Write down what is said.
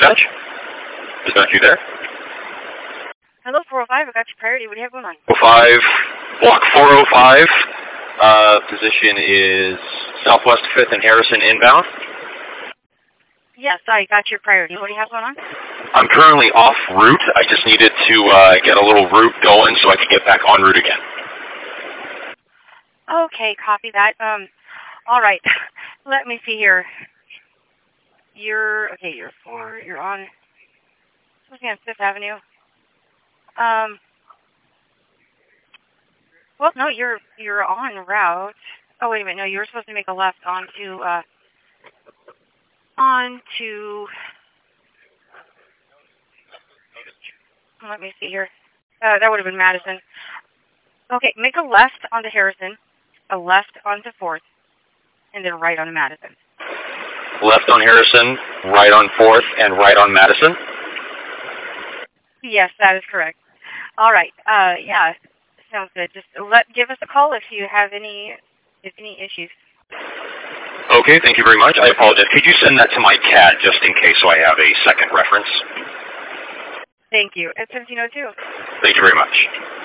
dispatch? Dispatch, you there? Hello, 405. I got your priority. What do you have going on? 05, block 405. Position is Southwest 5th and Harrison inbound. Yes, I got your priority. What do you have going on? I'm currently off route. I just needed to get a little route going so I could get back en route again. Okay, copy that. All right. Let me see here. You're on, supposed to be on 5th Avenue. Well, no, you're on route. Oh, wait a minute. No, you were supposed to make a left onto, let me see here. That would have been Madison. Okay, make a left onto Harrison, a left onto 4th, and then right on Madison. Left on Harrison, right on 4th, and right on Madison? Yes, that is correct. All right. Yeah, sounds good. Just give us a call if you have any issues. Okay, thank you very much. I apologize. Could you send that to my CAD just in case so I have a second reference? Thank you. At 1702. Thank you very much.